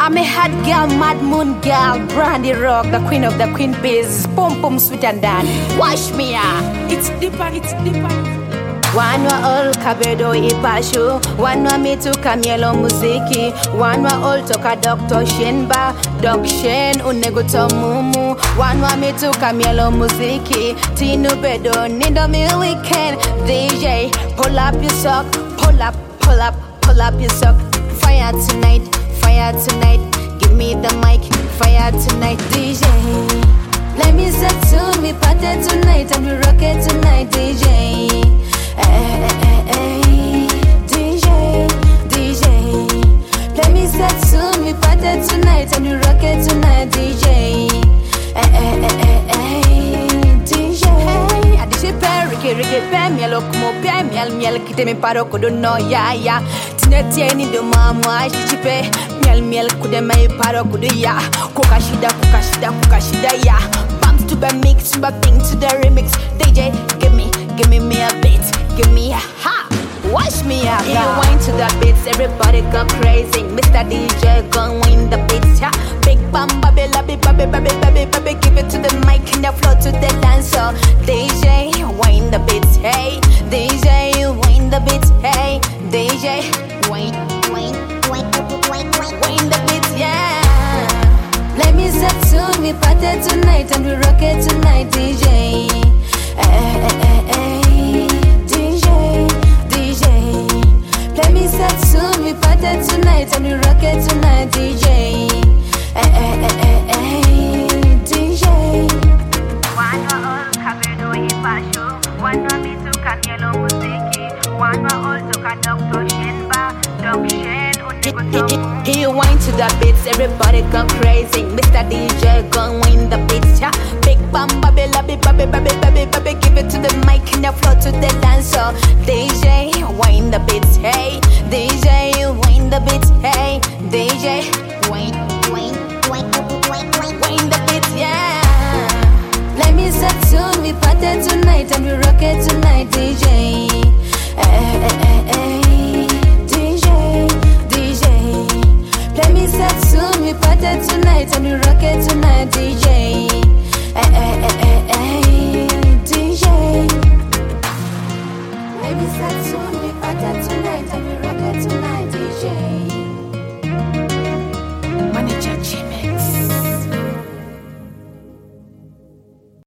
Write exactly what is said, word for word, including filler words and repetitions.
I'm a hot girl, mad moon girl, Brandy Rock, the queen of the queen bees, pum pum sweet and dan. Wash me ah, it's deeper, it's deeper. Wanwa all kabedo ipashu, wanwa mitu kamielo muziki, wanwa all toka Doctor Shenba, Doc Shen uneguto mumu, wanwa mitu kamielo muziki, tinu bedo nindo mi weekend. D J, pull up your sock, pull up, pull up, pull up your sock. Fire tonight, fire tonight, give me the mic, fire tonight. D J, let me set to me party tonight and we rock it tonight. D J, hey, hey, hey, D J, D J, let me set to me party tonight and we rock it tonight. D J, hey, hey, hey, hey, D J. Hey, I did she pay Ricky Ricky pay me look mo pay me al miel kite me paro kudo no ya ya. Tinetieni do mama she chipe miel miel kude me paro kudo ya. Kuka shida kuka shida kuka shida ya. Bumps to the mix, to the thing to the remix. D J, give me, give me me a beat. Give me a ha, wash me up. You wind to the beats, everybody go crazy. Mister D J, gon' win the beats, yeah. Big bam, baby, baby, baby, baby, baby, baby, give it to the mic and the floor to the dancer. D J, wind the beats, hey. D J, wind the beats, hey. D J, wind, wind, wind, wind, wind, wind the beats, yeah. Let me set to me party tonight and we rock it tonight. D J, hey, hey, hey, hey. Let me set to me party tonight and we rock it tonight. D J, hey, hey, hey, hey, hey, D J. Wanwa all kabedo ipashu, wanwa mitu kamielo muziki, wanwa all toka Doctor Shenba, Doc Shen uneguto. He wind to the beats, everybody go crazy. Mister D J gon' win the beats, yeah. Big bam, baby, baby, baby, baby, baby, baby, give it to the mic and the floor to the dancer. D J, wind the beats, hey. D J, wind the beats, hey. D J, wind, wind, wind, wind, wind, wind the beats, yeah. Let me set to me party tonight and we rock it tonight. D J.